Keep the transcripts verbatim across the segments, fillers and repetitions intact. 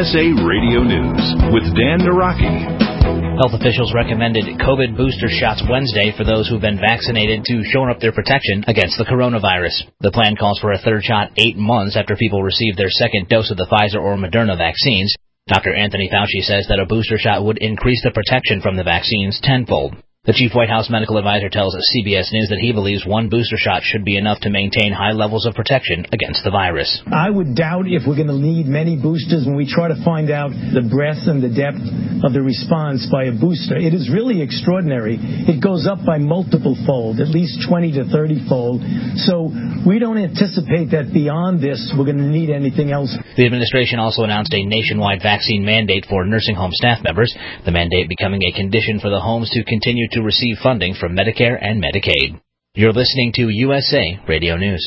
S A Radio News with Dan Naraki. Health officials recommended COVID booster shots Wednesday for those who've been vaccinated to shore up their protection against the coronavirus. The plan calls for a third shot eight months after people receive their second dose of the Pfizer or Moderna vaccines. Doctor Anthony Fauci says that a booster shot would increase the protection from the vaccines tenfold. The chief White House medical advisor tells C B S News that he believes one booster shot should be enough to maintain high levels of protection against the virus. I would doubt if we're going to need many boosters when we try to find out the breadth and the depth of the response by a booster. It is really extraordinary. It goes up by multiple fold, at least twenty to thirty fold. So we don't anticipate that beyond this we're going to need anything else. The administration also announced a nationwide vaccine mandate for nursing home staff members, the mandate becoming a condition for the homes to continue to receive funding from Medicare and Medicaid. You're listening to U S A Radio News.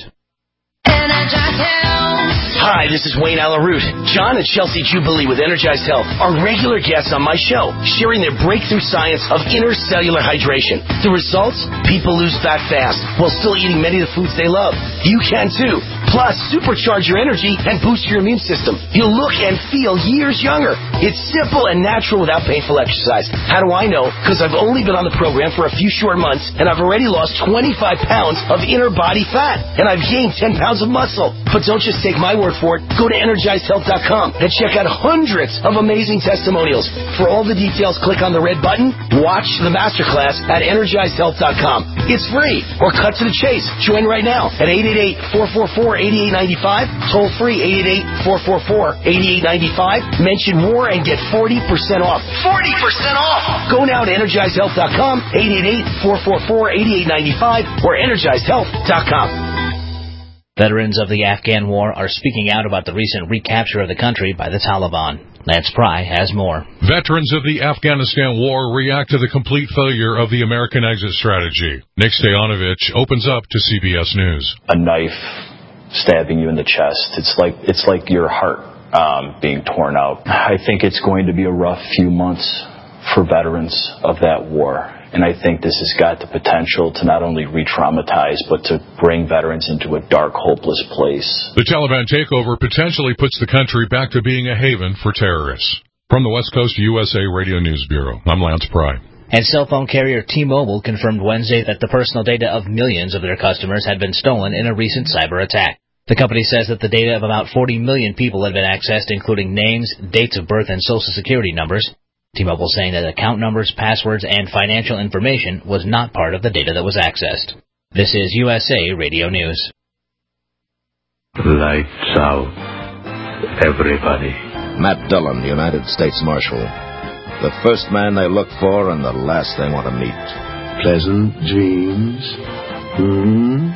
Hi, this is Wayne Alaroot. John and Chelsea Jubilee with Energized Health are regular guests on my show, sharing their breakthrough science of intercellular hydration. The results? People lose fat fast while still eating many of the foods they love. You can too. Plus, supercharge your energy and boost your immune system. You'll look and feel years younger. It's simple and natural without painful exercise. How do I know? Because I've only been on the program for a few short months, and I've already lost twenty-five pounds of inner body fat, and I've gained ten pounds of muscle. But don't just take my word for it. Go to energized health dot com and check out hundreds of amazing testimonials. For all the details, click on the red button. Watch the masterclass at energized health dot com. It's free, or cut to the chase. Join right now at eight eight eight, four four four, eight eight nine five. Toll free eight eight eight, four four four, eight eight nine five. Mention war and get forty percent off. forty percent off! Go now to energized health dot com, eight eight eight, four four four, eight eight nine five, or energized health dot com. Veterans of the Afghan war are speaking out about the recent recapture of the country by the Taliban. Lance Pry has more. Veterans of the Afghanistan war react to the complete failure of the American exit strategy. Nick Stoyanovich opens up to C B S News. A knife stabbing you in the chest. It's like it's like your heart um, being torn out. I think it's going to be a rough few months for veterans of that war. And I think this has got the potential to not only re-traumatize, but to bring veterans into a dark, hopeless place. The Taliban takeover potentially puts the country back to being a haven for terrorists. From the West Coast U S A Radio News Bureau, I'm Lance Pry. And cell phone carrier T-Mobile confirmed Wednesday that the personal data of millions of their customers had been stolen in a recent cyber attack. The company says that the data of about forty million people had been accessed, including names, dates of birth, and social security numbers. T-Mobile saying that account numbers, passwords, and financial information was not part of the data that was accessed. This is U S A Radio News. Lights out, everybody. Matt Dillon, United States Marshal. The first man they look for and the last they want to meet. Pleasant dreams. Hmm?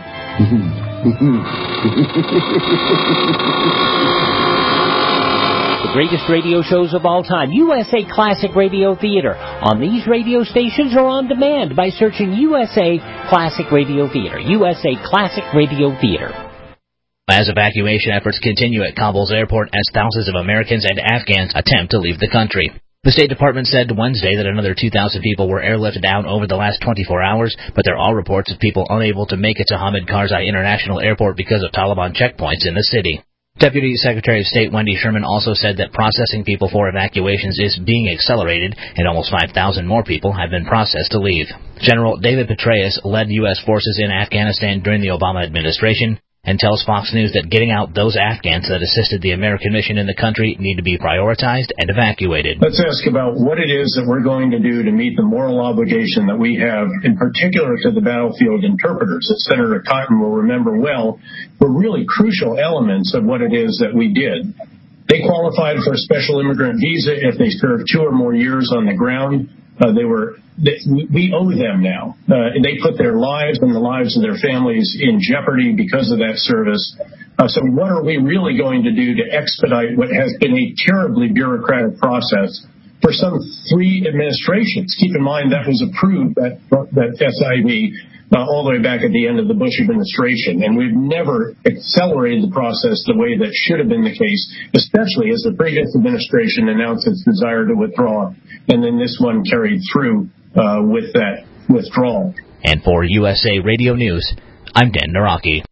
The greatest radio shows of all time, U S A Classic Radio Theater, on these radio stations or on demand by searching U S A Classic Radio Theater. U S A Classic Radio Theater. As evacuation efforts continue at Kabul's airport as thousands of Americans and Afghans attempt to leave the country. The State Department said Wednesday that another two thousand people were airlifted down over the last twenty-four hours, but there are reports of people unable to make it to Hamid Karzai International Airport because of Taliban checkpoints in the city. Deputy Secretary of State Wendy Sherman also said that processing people for evacuations is being accelerated, and almost five thousand more people have been processed to leave. General David Petraeus led U S forces in Afghanistan during the Obama administration and tells Fox News that getting out those Afghans that assisted the American mission in the country need to be prioritized and evacuated. Let's ask about what it is that we're going to do to meet the moral obligation that we have, in particular to the battlefield interpreters that Senator Cotton will remember well, were really crucial elements of what it is that we did. They qualified for a special immigrant visa if they served two or more years on the ground. Uh, they were, they, we owe them now. Uh, they put their lives and the lives of their families in jeopardy because of that service. Uh, so what are we really going to do to expedite what has been a terribly bureaucratic process for some three administrations? Keep in mind that was approved, that, that S I V, uh, all the way back at the end of the Bush administration. And we've never accelerated the process the way that should have been the case, especially as the previous administration announced its desire to withdraw. And then this one carried through uh, with that withdrawal. And for U S A Radio News, I'm Dan Naraki.